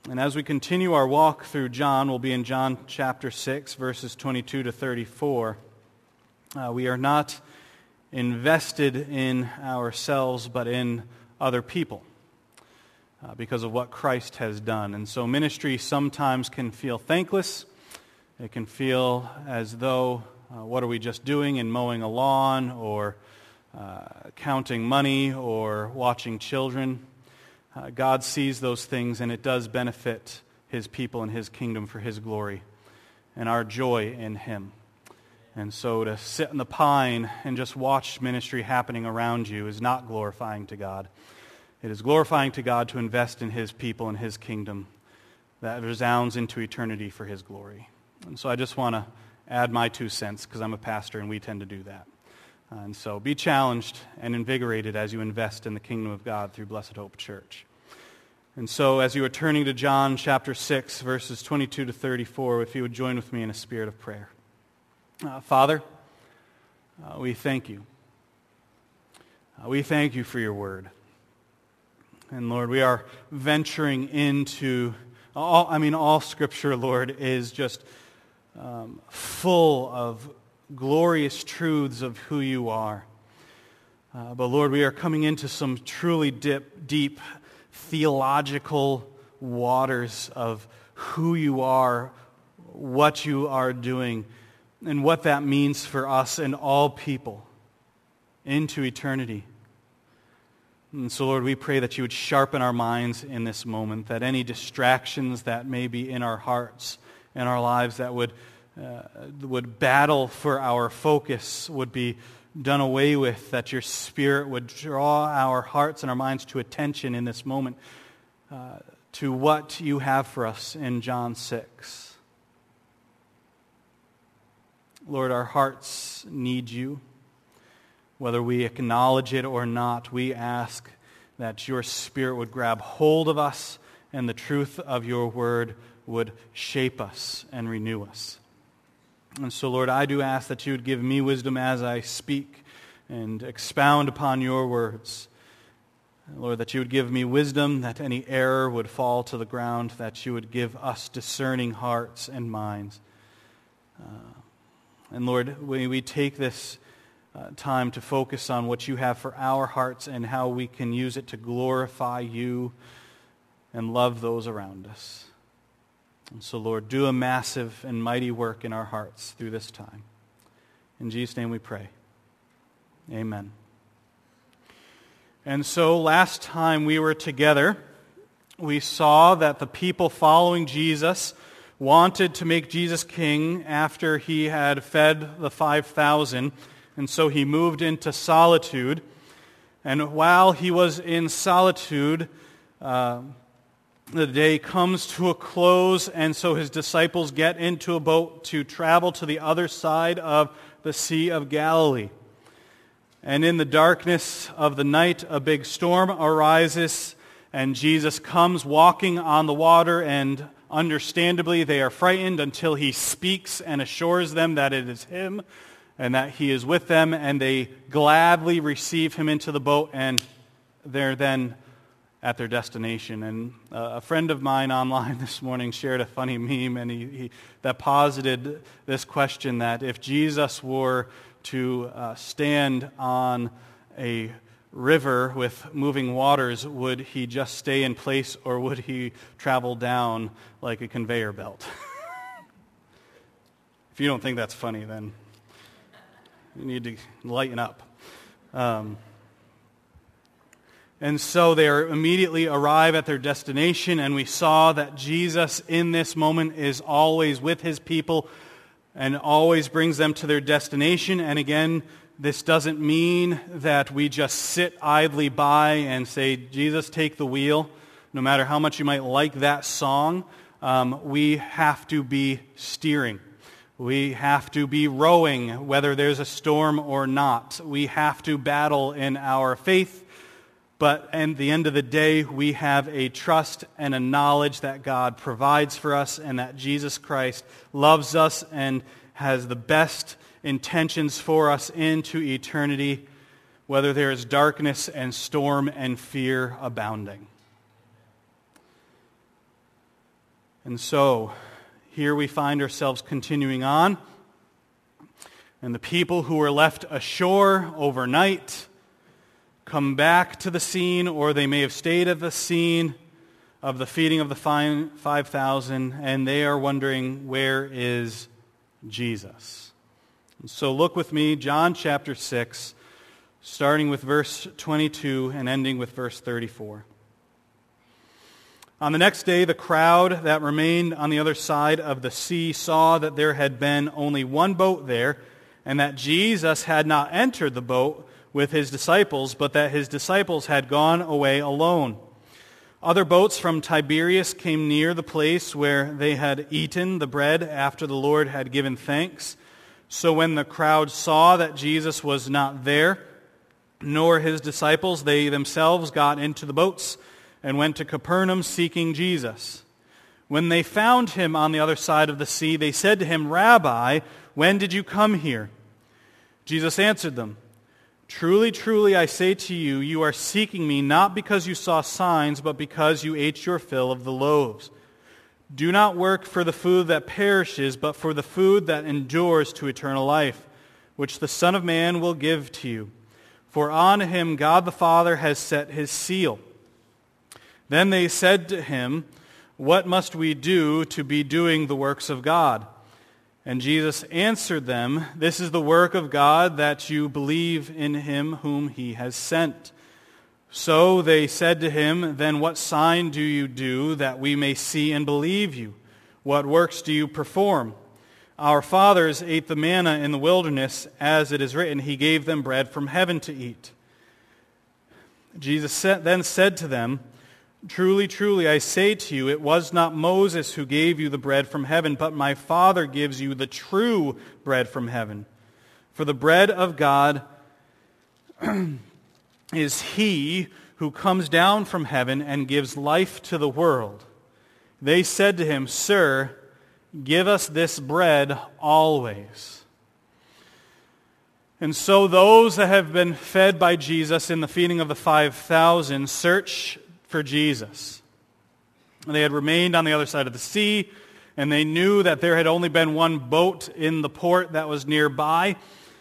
And as we continue our walk through John, we'll be in John chapter 6, verses 22 to 34. We are not invested in ourselves, but in other people because of what Christ has done. And so ministry sometimes can feel thankless. It can feel as though, what are we just doing in mowing a lawn or counting money or watching children? God sees those things, and it does benefit His people and His kingdom for His glory and our joy in Him. And so to sit in the pine and just watch ministry happening around you is not glorifying to God. It is glorifying to God to invest in His people and His kingdom that resounds into eternity for His glory. And so I just want to add my 2 cents because I'm a pastor and we tend to do that. And so be challenged and invigorated as you invest in the kingdom of God through Blessed Hope Church. And so as you are turning to John chapter 6, verses 22 to 34, if you would join with me in a spirit of prayer. Father, we thank you. We thank you for your word. And Lord, we are venturing into all Scripture, Lord, is just full of glorious truths of who you are. But Lord, we are coming into some truly deep theological waters of who you are, what you are doing, and what that means for us and all people into eternity. And so, Lord, we pray that you would sharpen our minds in this moment, that any distractions that may be in our hearts and our lives that would battle for our focus would be done away with, that your Spirit would draw our hearts and our minds to attention in this moment to what you have for us in John 6. Lord, our hearts need you. Whether we acknowledge it or not, we ask that your Spirit would grab hold of us and the truth of your word would shape us and renew us. And so, Lord, I do ask that you would give me wisdom as I speak and expound upon your words. Lord, that you would give me wisdom, that any error would fall to the ground, that you would give us discerning hearts and minds. And Lord, we take this time to focus on what you have for our hearts and how we can use it to glorify you and love those around us. And so, Lord, do a massive and mighty work in our hearts through this time. In Jesus' name we pray. Amen. And so last time we were together, we saw that the people following Jesus wanted to make Jesus king after he had fed the 5,000, and so he moved into solitude. And while he was in solitude, the day comes to a close, and so his disciples get into a boat to travel to the other side of the Sea of Galilee. And in the darkness of the night, a big storm arises, and Jesus comes walking on the water, and understandably they are frightened until he speaks and assures them that it is him and that he is with them, and they gladly receive him into the boat, and they're then at their destination. And a friend of mine online this morning shared a funny meme, and he that posited this question, that if Jesus were to stand on a river with moving waters, would he just stay in place or would he travel down like a conveyor belt? If you don't think that's funny, then you need to lighten up. And so they immediately arrive at their destination, and we saw that Jesus in this moment is always with his people and always brings them to their destination. And again, this doesn't mean that we just sit idly by and say, Jesus, take the wheel. No matter how much you might like that song, we have to be steering. We have to be rowing, whether there's a storm or not. We have to battle in our faith. But at the end of the day, we have a trust and a knowledge that God provides for us and that Jesus Christ loves us and has the best intentions for us into eternity, whether there is darkness and storm and fear abounding. And so, here we find ourselves continuing on. And the people who were left ashore overnight come back to the scene, or they may have stayed at the scene of the feeding of the 5,000, and they are wondering, where is Jesus? And so look with me, John chapter 6, starting with verse 22 and ending with verse 34. On the next day, the crowd that remained on the other side of the sea saw that there had been only one boat there, and that Jesus had not entered the boat with his disciples, but that his disciples had gone away alone. Other boats from Tiberias came near the place where they had eaten the bread after the Lord had given thanks. So when the crowd saw that Jesus was not there, nor his disciples, they themselves got into the boats and went to Capernaum seeking Jesus. When they found him on the other side of the sea, they said to him, "Rabbi, when did you come here?" Jesus answered them, "Truly, truly, I say to you, you are seeking me not because you saw signs, but because you ate your fill of the loaves. Do not work for the food that perishes, but for the food that endures to eternal life, which the Son of Man will give to you. For on him God the Father has set his seal." Then they said to him, "What must we do to be doing the works of God?" And Jesus answered them, "This is the work of God, that you believe in him whom he has sent." So they said to him, "Then what sign do you do, that we may see and believe you? What works do you perform? Our fathers ate the manna in the wilderness, as it is written, he gave them bread from heaven to eat." Jesus then said to them, "Truly, truly, I say to you, it was not Moses who gave you the bread from heaven, but my Father gives you the true bread from heaven. For the bread of God is he who comes down from heaven and gives life to the world." They said to him, "Sir, give us this bread always." And so those that have been fed by Jesus in the feeding of the 5,000 search for Jesus. They had remained on the other side of the sea, and they knew that there had only been one boat in the port that was nearby.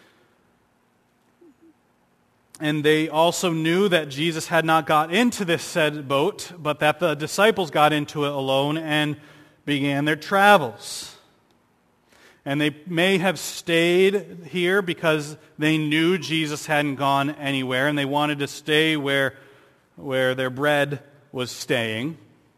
And they also knew that Jesus had not got into this said boat, but that the disciples got into it alone and began their travels. And they may have stayed here because they knew Jesus hadn't gone anywhere, and they wanted to stay where their bread was staying,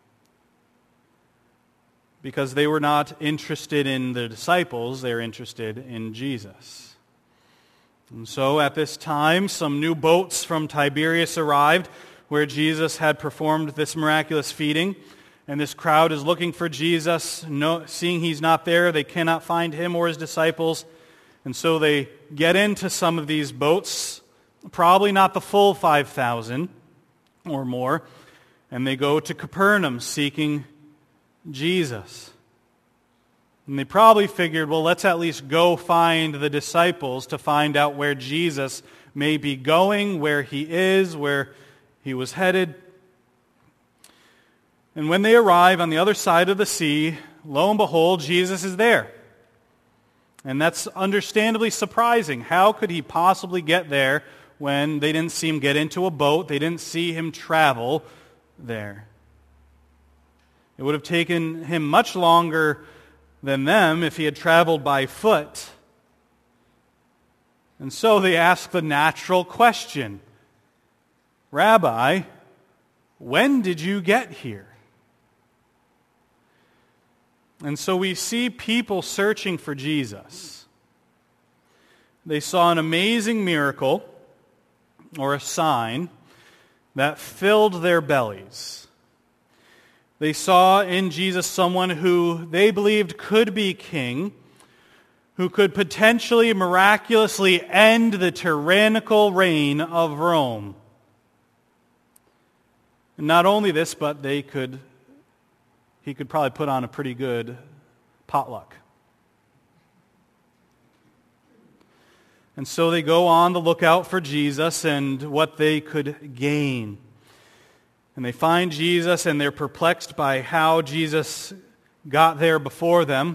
because they were not interested in the disciples, they were interested in Jesus. And so at this time, some new boats from Tiberias arrived, where Jesus had performed this miraculous feeding, and this crowd is looking for Jesus. Seeing he's not there, they cannot find him or his disciples, and so they get into some of these boats, probably not the full 5,000 or more, and they go to Capernaum seeking Jesus. And they probably figured, well, let's at least go find the disciples to find out where Jesus may be going, where he is, where he was headed. And when they arrive on the other side of the sea, lo and behold, Jesus is there. And that's understandably surprising. How could he possibly get there when they didn't see him get into a boat? They didn't see him travel there. It would have taken him much longer than them if he had traveled by foot. And so they ask the natural question, "Rabbi, when did you get here?" And so we see people searching for Jesus. They saw an amazing miracle or a sign that filled their bellies. They saw in Jesus someone who they believed could be king, who could potentially miraculously end the tyrannical reign of Rome. And not only this, but he could probably put on a pretty good potluck. And so they go on the lookout for Jesus and what they could gain. And they find Jesus, and they're perplexed by how Jesus got there before them.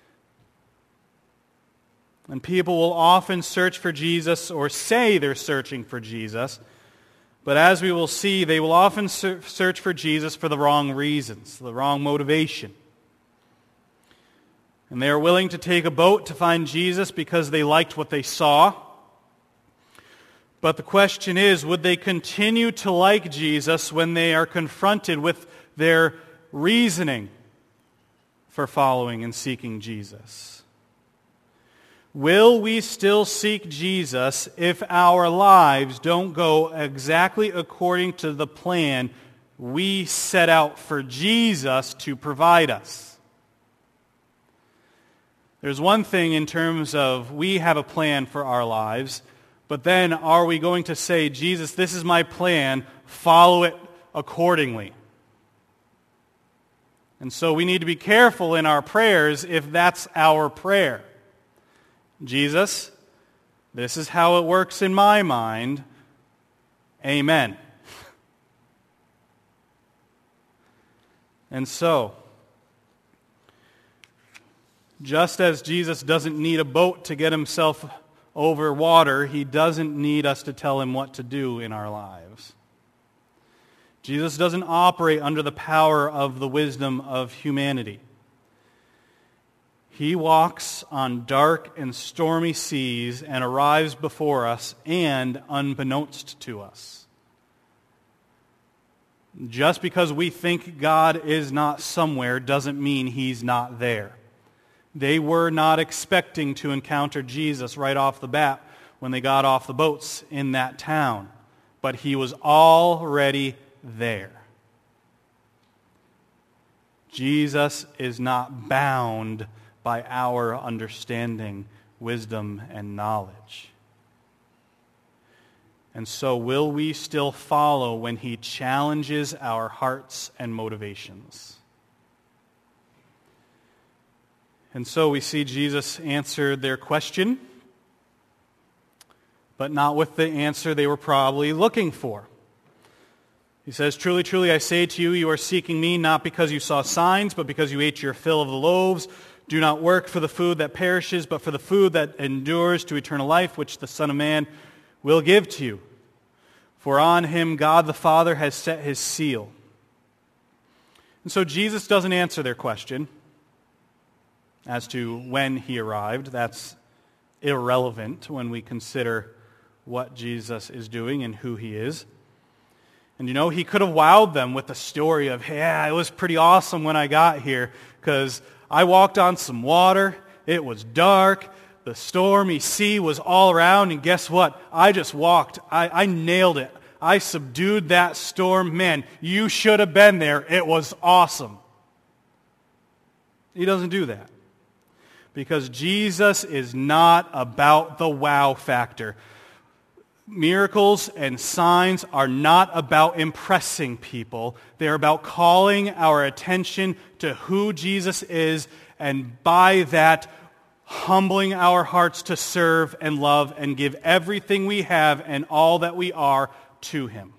And people will often search for Jesus or say they're searching for Jesus. But as we will see, they will often search for Jesus for the wrong reasons, the wrong motivation. And they are willing to take a boat to find Jesus because they liked what they saw. But the question is, would they continue to like Jesus when they are confronted with their reasoning for following and seeking Jesus? Will we still seek Jesus if our lives don't go exactly according to the plan we set out for Jesus to provide us? There's one thing in terms of we have a plan for our lives, but then are we going to say, Jesus, this is my plan, follow it accordingly? And so we need to be careful in our prayers if that's our prayer. Jesus, this is how it works in my mind. Amen. And so, just as Jesus doesn't need a boat to get himself over water, he doesn't need us to tell him what to do in our lives. Jesus doesn't operate under the power of the wisdom of humanity. He walks on dark and stormy seas and arrives before us and unbeknownst to us. Just because we think God is not somewhere doesn't mean he's not there. They were not expecting to encounter Jesus right off the bat when they got off the boats in that town, but he was already there. Jesus is not bound by our understanding, wisdom, and knowledge. And so will we still follow when he challenges our hearts and motivations? And so we see Jesus answered their question, but not with the answer they were probably looking for. He says, "Truly, truly, I say to you, you are seeking me not because you saw signs, but because you ate your fill of the loaves. Do not work for the food that perishes, but for the food that endures to eternal life, which the Son of Man will give to you. For on him God the Father has set his seal." And so Jesus doesn't answer their question as to when he arrived. That's irrelevant when we consider what Jesus is doing and who he is. And you know, he could have wowed them with the story of, yeah, it was pretty awesome when I got here because I walked on some water, it was dark, the stormy sea was all around, and guess what? I just walked. I nailed it. I subdued that storm. Man, you should have been there. It was awesome. He doesn't do that. Because Jesus is not about the wow factor. Miracles and signs are not about impressing people. They're about calling our attention to who Jesus is, and by that, humbling our hearts to serve and love and give everything we have and all that we are to him.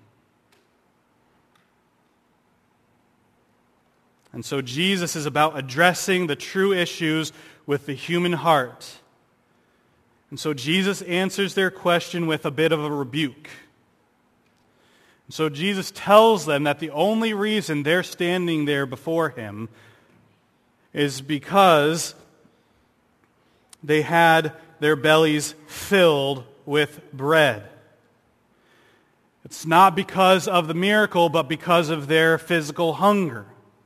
And so Jesus is about addressing the true issues with the human heart. And so Jesus answers their question with a bit of a rebuke. And so Jesus tells them that the only reason they're standing there before him is because they had their bellies filled with bread. It's not because of the miracle, but because of their physical hunger.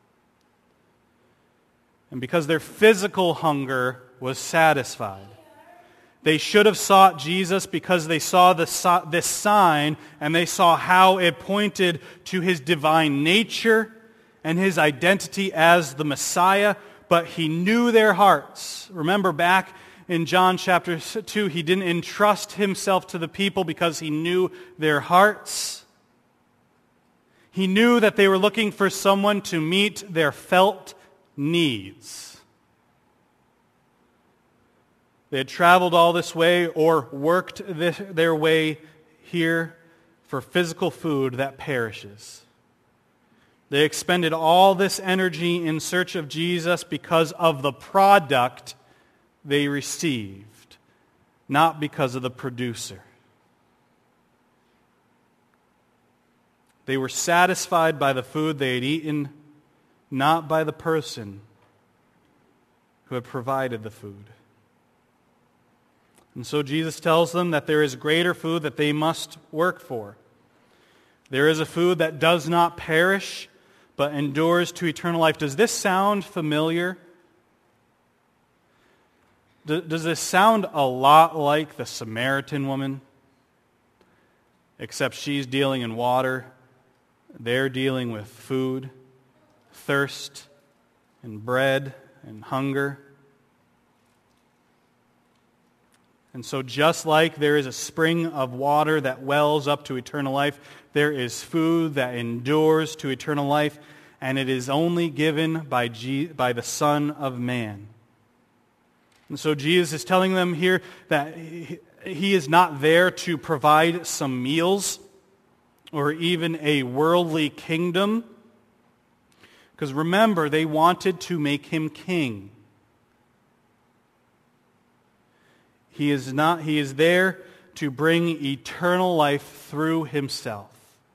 And because their physical hunger was satisfied. They should have sought Jesus because they saw this sign and they saw how it pointed to his divine nature and his identity as the Messiah, but he knew their hearts. Remember back in John chapter 2, he didn't entrust himself to the people because he knew their hearts. He knew that they were looking for someone to meet their felt needs. They had traveled all this way or worked their way here for physical food that perishes. They expended all this energy in search of Jesus because of the product they received, not because of the producer. They were satisfied by the food they had eaten, not by the person who had provided the food. And so Jesus tells them that there is greater food that they must work for. There is a food that does not perish, but endures to eternal life. Does this sound familiar? Does this sound a lot like the Samaritan woman? Except she's dealing in water. They're dealing with food, thirst, and bread, and hunger. And so just like there is a spring of water that wells up to eternal life, there is food that endures to eternal life, and it is only given by the Son of Man. And so Jesus is telling them here that He is not there to provide some meals or even a worldly kingdom. Because remember, they wanted to make Him king. He is there to bring eternal life through Himself.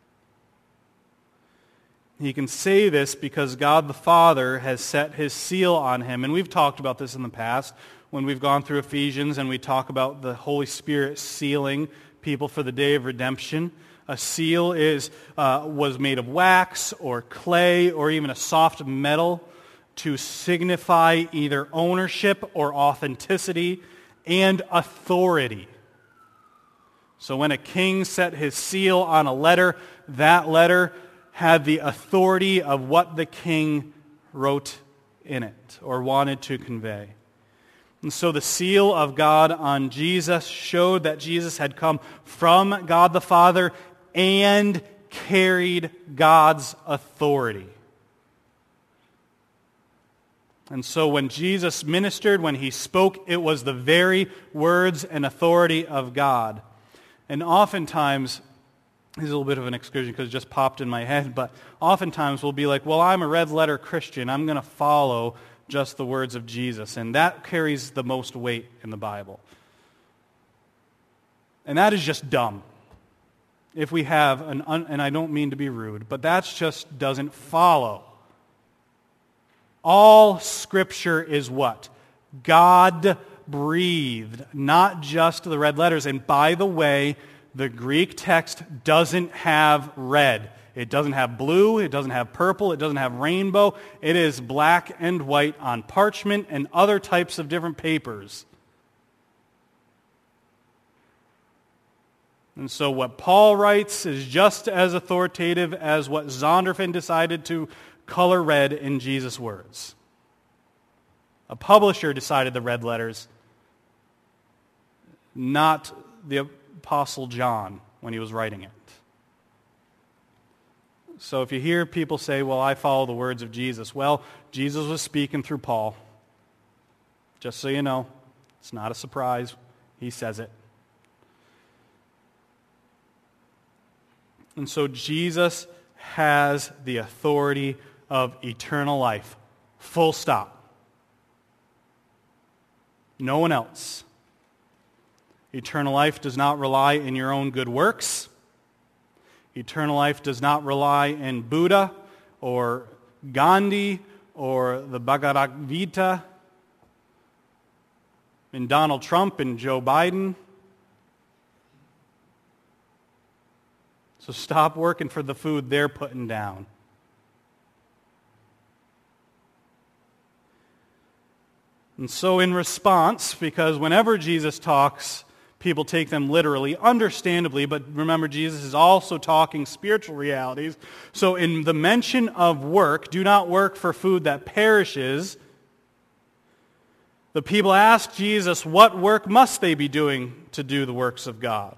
He can say this because God the Father has set His seal on Him. And we've talked about this in the past when we've gone through Ephesians and we talk about the Holy Spirit sealing people for the day of redemption. A seal was made of wax or clay or even a soft metal to signify either ownership or authenticity and authority. So when a king set his seal on a letter, that letter had the authority of what the king wrote in it or wanted to convey. And so the seal of God on Jesus showed that Jesus had come from God the Father and carried God's authority. And so when Jesus ministered, when He spoke, it was the very words and authority of God. And oftentimes, this is a little bit of an excursion because it just popped in my head, but oftentimes we'll be like, well, I'm a red letter Christian. I'm going to follow just the words of Jesus. And that carries the most weight in the Bible. And that is just dumb. If we have and I don't mean to be rude, but that just doesn't follow. All Scripture is what? God-breathed, not just the red letters. And by the way, the Greek text doesn't have red. It doesn't have blue. It doesn't have purple. It doesn't have rainbow. It is black and white on parchment and other types of different papers. And so what Paul writes is just as authoritative as what Zondervan decided to color red in Jesus' words. A publisher decided the red letters, not the Apostle John when he was writing it. So if you hear people say, well, I follow the words of Jesus, well, Jesus was speaking through Paul. Just so you know, it's not a surprise. He says it. And so Jesus has the authority of eternal life. Full stop. No one else. Eternal life does not rely in your own good works. Eternal life does not rely in Buddha or Gandhi or the Bhagavad Gita, in Donald Trump and Joe Biden. So stop working for the food they're putting down. And so in response, because whenever Jesus talks, people take them literally, understandably, but remember Jesus is also talking spiritual realities. So in the mention of work, do not work for food that perishes. The people ask Jesus, what work must they be doing to do the works of God?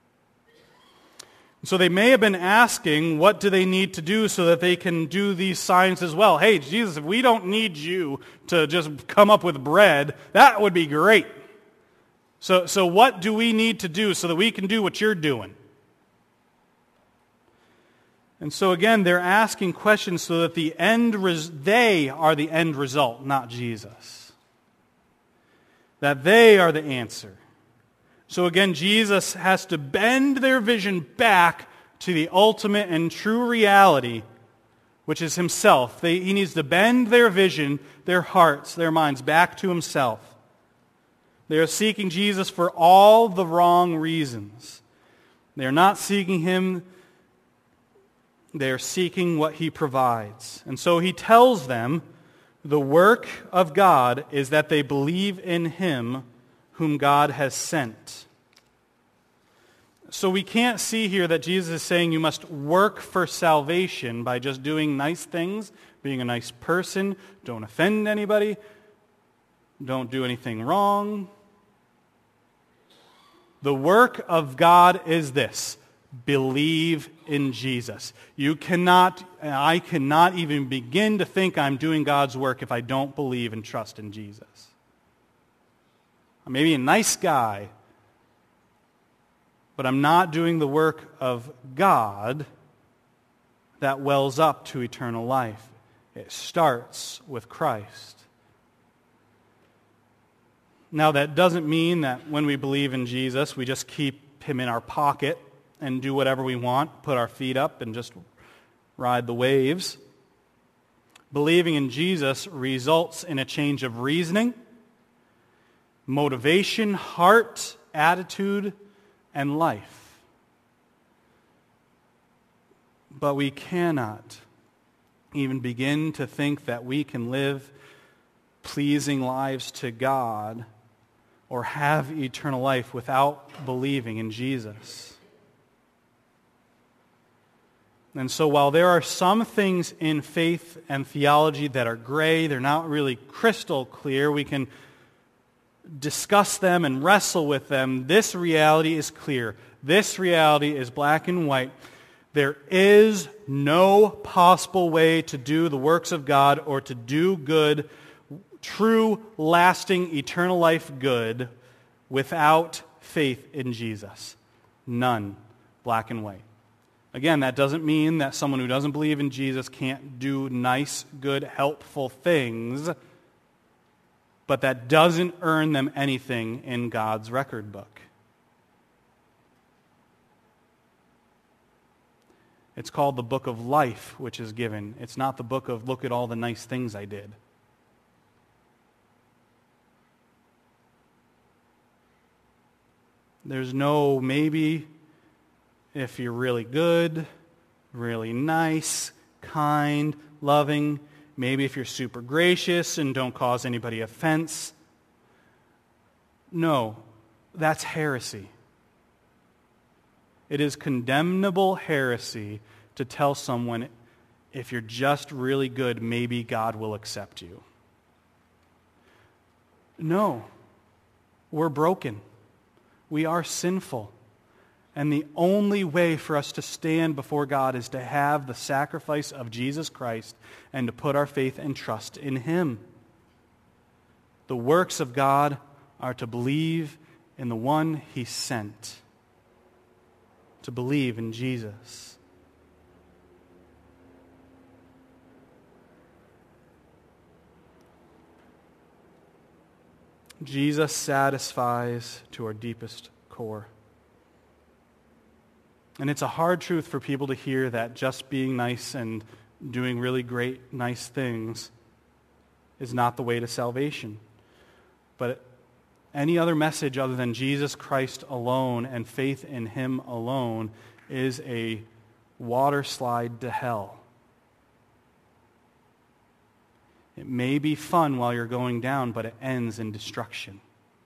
So they may have been asking, what do they need to do so that they can do these signs as well? Hey, Jesus, if we don't need you to just come up with bread, that would be great. So what do we need to do so that we can do what you're doing? And so again, they're asking questions so that they are the end result, not Jesus. That they are the answer. So again, Jesus has to bend their vision back to the ultimate and true reality, which is himself. He needs to bend their vision, their hearts, their minds back to himself. They are seeking Jesus for all the wrong reasons. They are not seeking him. They are seeking what he provides. And so he tells them the work of God is that they believe in him whom God has sent. So we can't see here that Jesus is saying you must work for salvation by just doing nice things, being a nice person, don't offend anybody, don't do anything wrong. The work of God is this: believe in Jesus. I cannot even begin to think I'm doing God's work if I don't believe and trust in Jesus. I may be a nice guy, but I'm not doing the work of God that wells up to eternal life. It starts with Christ. Now, that doesn't mean that when we believe in Jesus, we just keep him in our pocket and do whatever we want, put our feet up and just ride the waves. Believing in Jesus results in a change of reasoning, motivation, heart, attitude, and life. But we cannot even begin to think that we can live pleasing lives to God or have eternal life without believing in Jesus. And so while there are some things in faith and theology that are gray, they're not really crystal clear, we can discuss them and wrestle with them. This reality is clear. This reality is black and white. There is no possible way to do the works of God or to do good, true, lasting, eternal life good without faith in Jesus. None. Black and white. Again, that doesn't mean that someone who doesn't believe in Jesus can't do nice, good, helpful things, but that doesn't earn them anything in God's record book. It's called the book of life, which is given. It's not the book of, look at all the nice things I did. There's no maybe if you're really good, really nice, kind, loving, maybe if you're super gracious and don't cause anybody offense. No, that's heresy. It is condemnable heresy to tell someone, if you're just really good, maybe God will accept you. No, we're broken. We are sinful. And the only way for us to stand before God is to have the sacrifice of Jesus Christ and to put our faith and trust in him. The works of God are to believe in the one he sent. To believe in Jesus. Jesus satisfies to our deepest core. And it's a hard truth for people to hear that just being nice and doing really great, nice things is not the way to salvation. But any other message other than Jesus Christ alone and faith in him alone is a water slide to hell. It may be fun while you're going down, but it ends in destruction.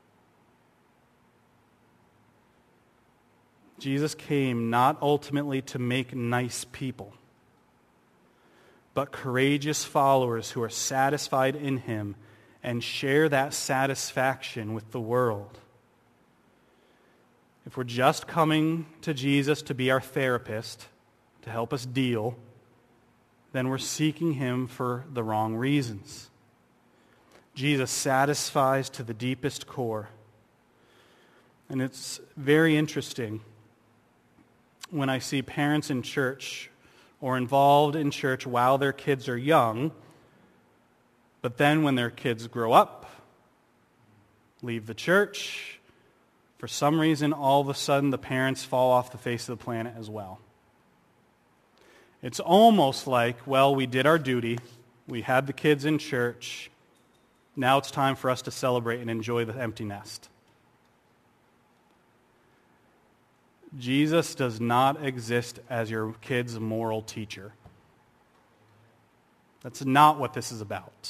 Jesus came not ultimately to make nice people, but courageous followers who are satisfied in him and share that satisfaction with the world. If we're just coming to Jesus to be our therapist, to help us deal, then we're seeking him for the wrong reasons. Jesus satisfies to the deepest core. And it's very interesting when I see parents in church or involved in church while their kids are young, but then when their kids grow up, leave the church, for some reason, all of a sudden the parents fall off the face of the planet as well. It's almost like, well, we did our duty, we had the kids in church, now it's time for us to celebrate and enjoy the empty nest. Jesus does not exist as your kid's moral teacher. That's not what this is about.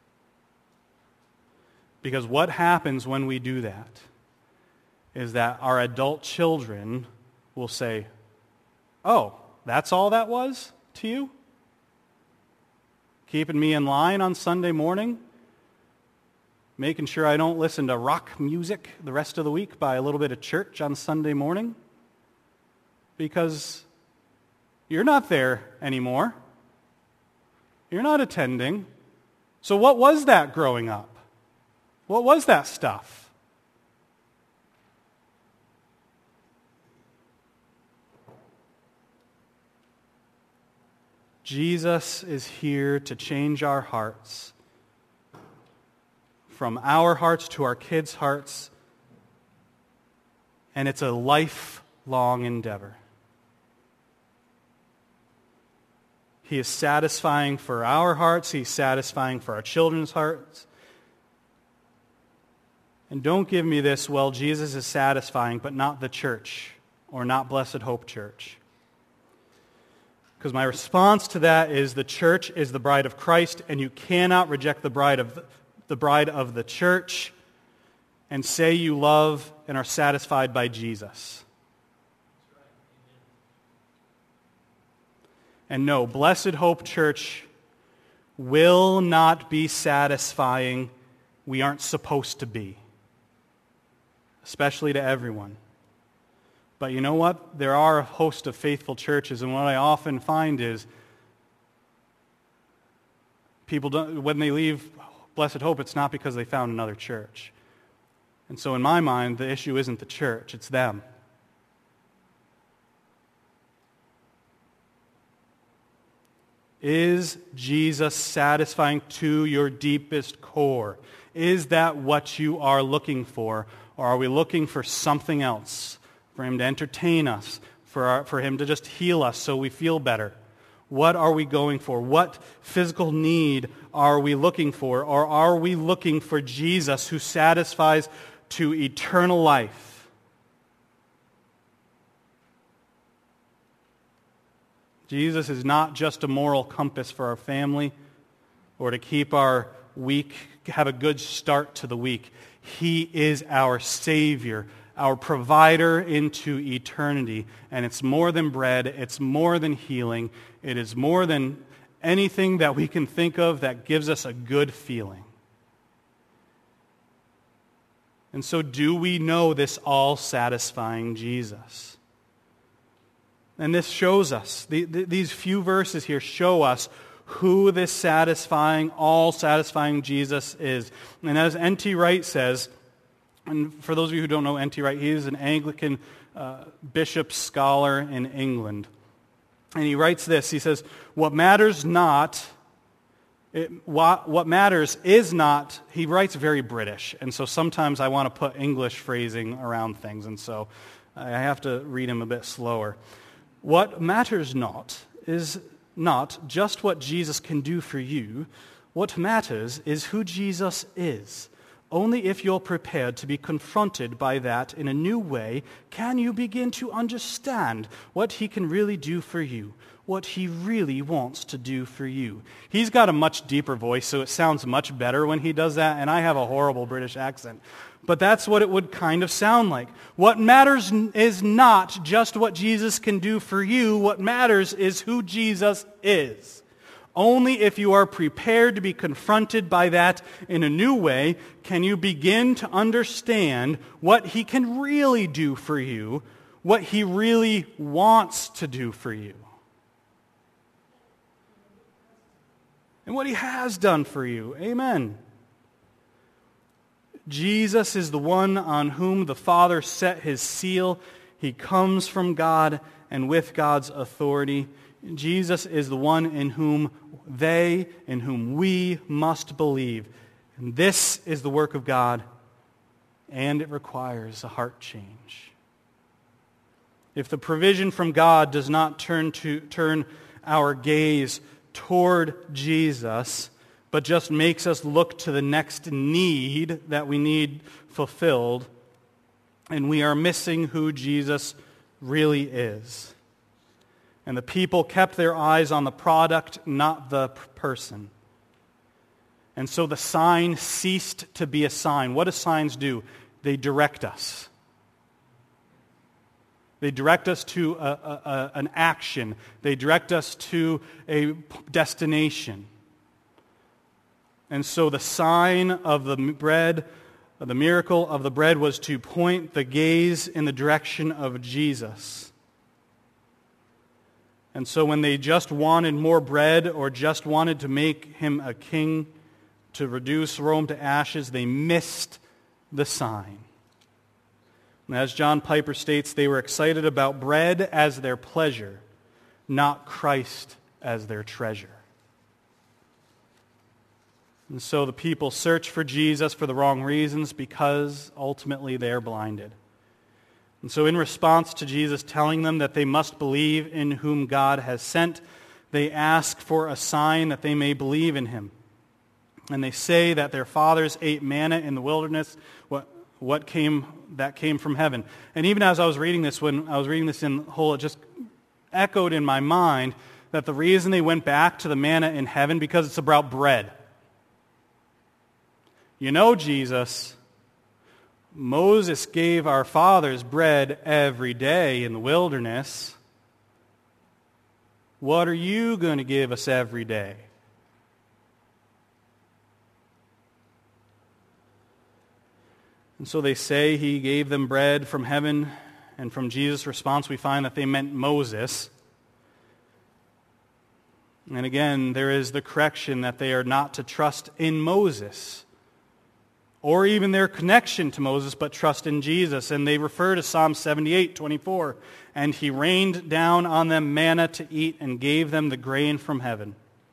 Because what happens when we do that is that our adult children will say, "Oh, that's all that was to you? Keeping me in line on Sunday morning? Making sure I don't listen to rock music the rest of the week by a little bit of church on Sunday morning? Because you're not there anymore. You're not attending. So what was that growing up? What was that stuff?" Jesus is here to change our hearts, from our hearts to our kids' hearts, and it's a lifelong endeavor. He is satisfying for our hearts. He's satisfying for our children's hearts. And don't give me this, well, Jesus is satisfying, but not the church, or not Blessed Hope Church. Because my response to that is the church is the bride of Christ, and you cannot reject the bride of the church and say you love and are satisfied by Jesus. And no, Blessed Hope Church will not be satisfying. We aren't supposed to be, especially to everyone. But you know what? There are a host of faithful churches, and what I often find is people don't, when they leave Blessed Hope, it's not because they found another church. And so in my mind, the issue isn't the church, it's them. Is Jesus satisfying to your deepest core? Is that what you are looking for? Or are we looking for something else? For Him to entertain us? For Him to just heal us so we feel better? What are we going for? What physical need are we looking for? Or are we looking for Jesus who satisfies to eternal life? Jesus is not just a moral compass for our family or to keep our week, have a good start to the week. He is our Savior, our provider into eternity. And it's more than bread. It's more than healing. It is more than anything that we can think of that gives us a good feeling. And so do we know this all-satisfying Jesus? And this shows us, these few verses here show us who this satisfying, all-satisfying Jesus is. And as N.T. Wright says, and for those of you who don't know N.T. Wright, he is an Anglican bishop scholar in England. And he writes this, he says, what matters is not, he writes very British, and so sometimes I want to put English phrasing around things, and so I have to read him a bit slower. What matters not is not just what Jesus can do for you. What matters is who Jesus is. Only if you're prepared to be confronted by that in a new way can you begin to understand what He can really do for you, what He really wants to do for you. He's got a much deeper voice, so it sounds much better when he does that, and I have a horrible British accent. But that's what it would kind of sound like. What matters is not just what Jesus can do for you. What matters is who Jesus is. Only if you are prepared to be confronted by that in a new way can you begin to understand what He can really do for you, what He really wants to do for you, and what He has done for you. Amen. Jesus is the one on whom the Father set His seal. He comes from God and with God's authority. Jesus is the one in whom we must believe. And this is the work of God, and it requires a heart change. If the provision from God does not turn our gaze toward Jesus, but just makes us look to the next need that we need fulfilled, and we are missing who Jesus really is. And the people kept their eyes on the product, not the person. And so the sign ceased to be a sign. What do signs do? They direct us. They direct us to an action. They direct us to a destination. And so the sign of the bread, the miracle of the bread, was to point the gaze in the direction of Jesus. And so when they just wanted more bread or just wanted to make him a king, to reduce Rome to ashes, they missed the sign. And as John Piper states, they were excited about bread as their pleasure, not Christ as their treasure. And so the people search for Jesus for the wrong reasons because ultimately they are blinded. And so in response to Jesus telling them that they must believe in whom God has sent, they ask for a sign that they may believe in him. And they say that their fathers ate manna in the wilderness, what came from heaven. And even as I was reading this, when I was reading this in whole, it just echoed in my mind that the reason they went back to the manna in heaven, because it's about bread. You know, Jesus, Moses gave our fathers bread every day in the wilderness. What are you going to give us every day? And so they say he gave them bread from heaven, and from Jesus' response we find that they meant Moses. And again, there is the correction that they are not to trust in Moses, or even their connection to Moses, but trust in Jesus. And they refer to Psalm 78:24, and he rained down on them manna to eat and gave them the grain from heaven.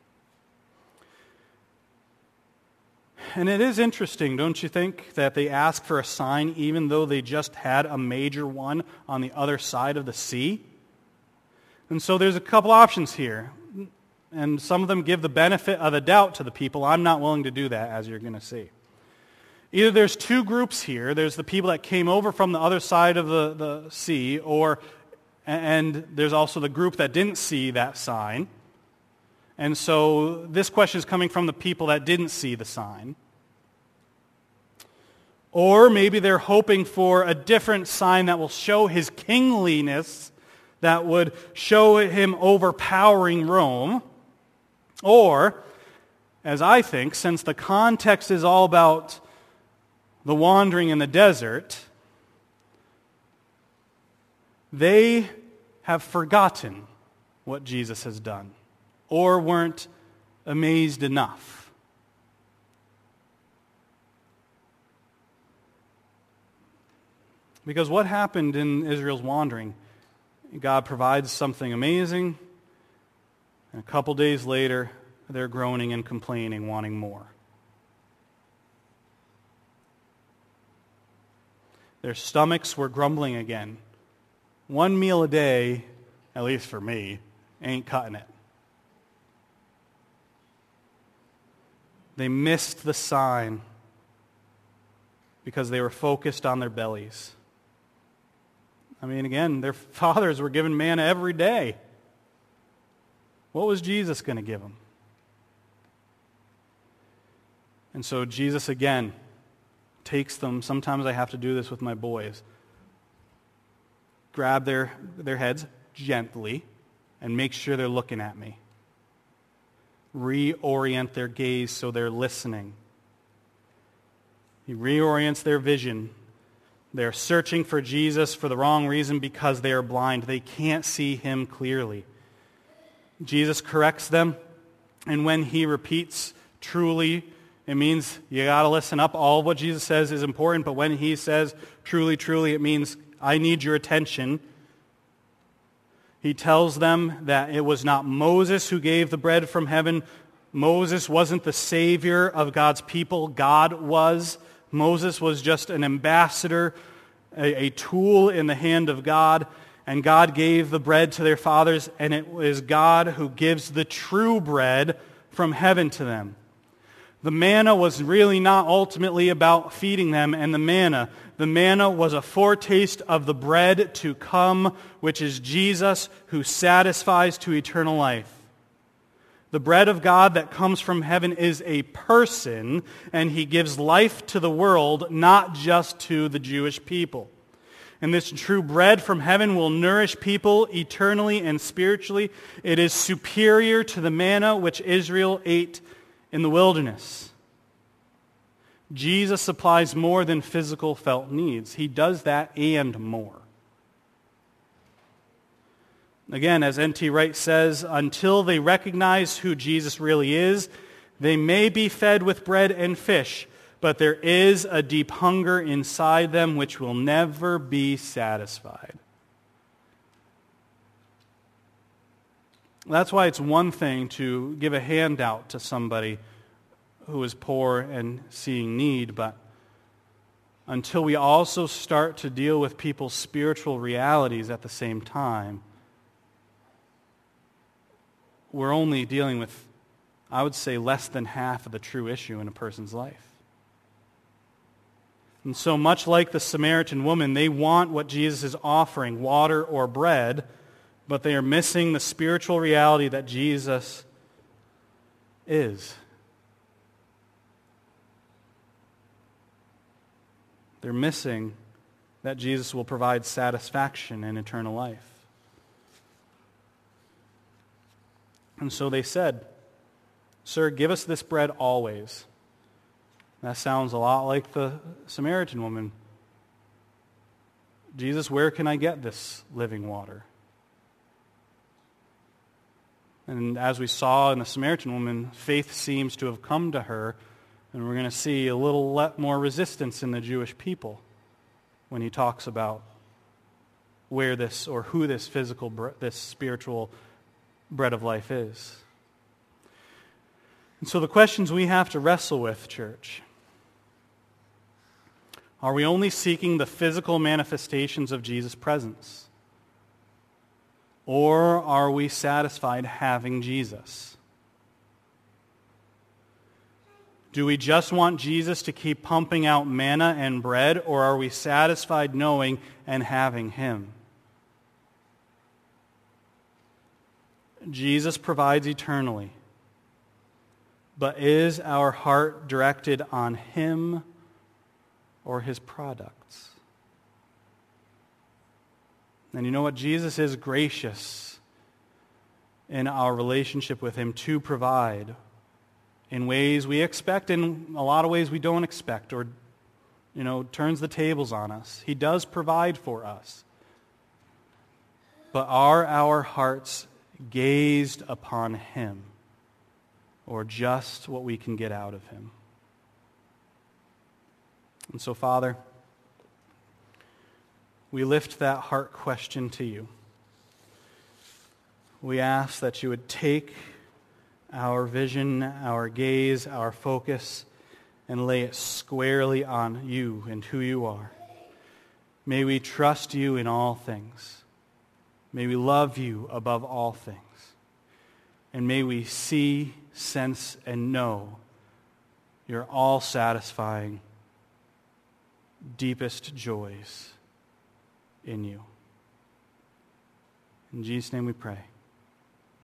And it is interesting, don't you think, that they ask for a sign even though they just had a major one on the other side of the sea? And so there's a couple options here. And some of them give the benefit of the doubt to the people. I'm not willing to do that, as you're going to see. Either there's two groups here. There's the people that came over from the other side of the sea, and there's also the group that didn't see that sign. And so this question is coming from the people that didn't see the sign. Or maybe they're hoping for a different sign that will show his kingliness, that would show him overpowering Rome. Or, as I think, since the context is all about the wandering in the desert, they have forgotten what Jesus has done, or weren't amazed enough. Because what happened in Israel's wandering? God provides something amazing, and a couple days later, they're groaning and complaining, wanting more. Their stomachs were grumbling again. One meal a day, at least for me, ain't cutting it. They missed the sign because they were focused on their bellies. I mean, again, their fathers were given manna every day. What was Jesus going to give them? And so Jesus, again, takes them. Sometimes I have to do this with my boys. Grab their heads gently and make sure they're looking at me. Reorient their gaze so they're listening. He reorients their vision. They're searching for Jesus for the wrong reason because they are blind. They can't see him clearly. Jesus corrects them, and when he repeats truly, it means you got to listen up. All of what Jesus says is important, but when he says truly, truly, it means I need your attention. He tells them that it was not Moses who gave the bread from heaven. Moses wasn't the savior of God's people. God was. Moses was just an ambassador, a tool in the hand of God. And God gave the bread to their fathers, and it is God who gives the true bread from heaven to them. The manna was really not ultimately about feeding them, and the manna was a foretaste of the bread to come, which is Jesus, who satisfies to eternal life. The bread of God that comes from heaven is a person, and he gives life to the world, not just to the Jewish people. And this true bread from heaven will nourish people eternally and spiritually. It is superior to the manna which Israel ate in the wilderness. Jesus supplies more than physical felt needs. He does that and more. Again, as N.T. Wright says, until they recognize who Jesus really is, they may be fed with bread and fish, but there is a deep hunger inside them which will never be satisfied. That's why it's one thing to give a handout to somebody who is poor and seeing need, but until we also start to deal with people's spiritual realities at the same time, we're only dealing with, I would say, less than half of the true issue in a person's life. And so much like the Samaritan woman, they want what Jesus is offering, water or bread, but they are missing the spiritual reality that Jesus is. They're missing that Jesus will provide satisfaction in eternal life. And so they said, "Sir, give us this bread always." That sounds a lot like the Samaritan woman. Jesus, where can I get this living water? And as we saw in the Samaritan woman, faith seems to have come to her, and we're going to see a little more resistance in the Jewish people when he talks about where this or who this this spiritual bread of life is. And so the questions we have to wrestle with, church, are we only seeking the physical manifestations of Jesus' presence? Or are we satisfied having Jesus? Do we just want Jesus to keep pumping out manna and bread, or are we satisfied knowing and having him? Jesus provides eternally, but is our heart directed on him or his products? And you know what? Jesus is gracious in our relationship with him to provide in ways we expect, in a lot of ways we don't expect, or, turns the tables on us. He does provide for us. But are our hearts gazed upon him, or just what we can get out of him? And so, Father, we lift that heart question to you. We ask that you would take our vision, our gaze, our focus, and lay it squarely on you and who you are. May we trust you in all things. May we love you above all things. And may we see, sense, and know your all-satisfying, deepest joys in you. In Jesus' name we pray.